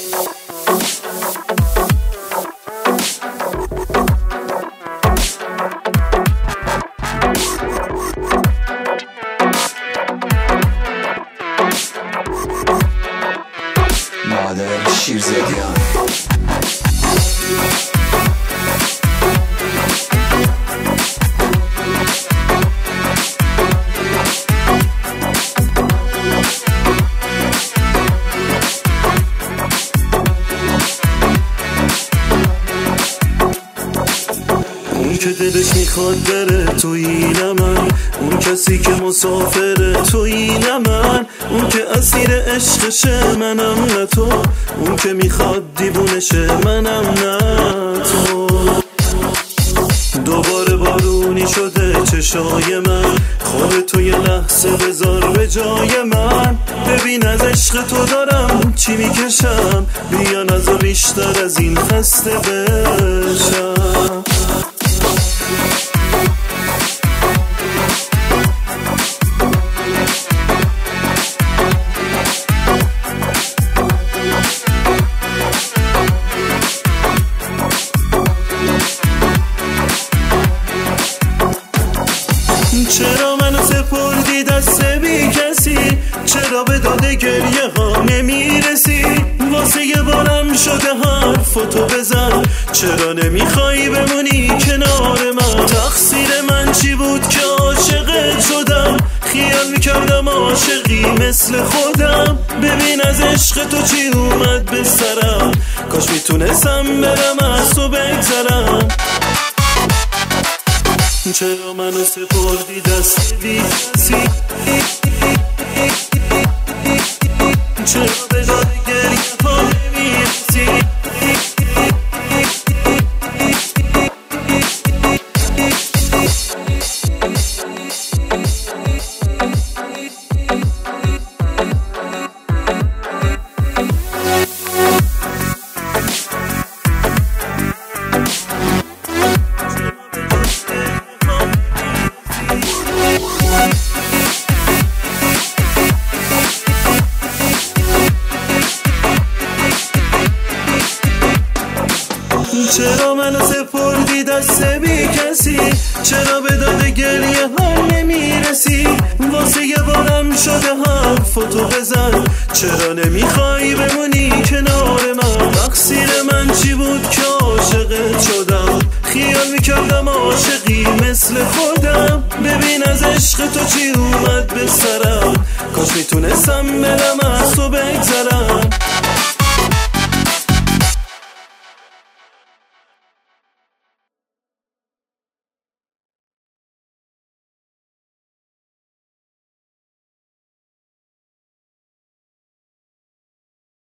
مادر شیرزادیان اون که دلش میخواد بره تویی من، اون کسی که مسافره تویی من، اون که اسیر عشقشه منم نه تو، اون که میخواد دیوونشه منم نه تو. دوباره بارونی شده چشای من، خواب تو یه لحظه بذار به جای من. ببین از عشق تو دارم چی میکشم، بیا نذار بیشتر از این خسته بشم. چرا منو سپردی دست بی کسی، چرا به داد گریه ها نمیرسی، واسه یه بارم شده حرفتو بزن، چرا نمیخوای بمونی کنار من. تقصیر من چی بود که عاشقت شدم، خیال میکردم عاشقی مثل خودم. ببین از عشق تو چی اومد به سرم، کاش میتونستم برم از تو بگذرم. چرا منو سپردی دست بی کسی، چرا به داد گریه ها نمیرسی. چرا منو سپردی دست بی کسی، چرا به داد گریه ها نمیرسی، واسه یه بارم شده حرفتو بزن، چرا نمیخوای بمونی کنار من. تقصیر من چی بود که عاشقت شدم، خیال میکردم عاشقی مثل خودم. ببین از عشق تو چی اومد به سرم، کاش میتونستم برم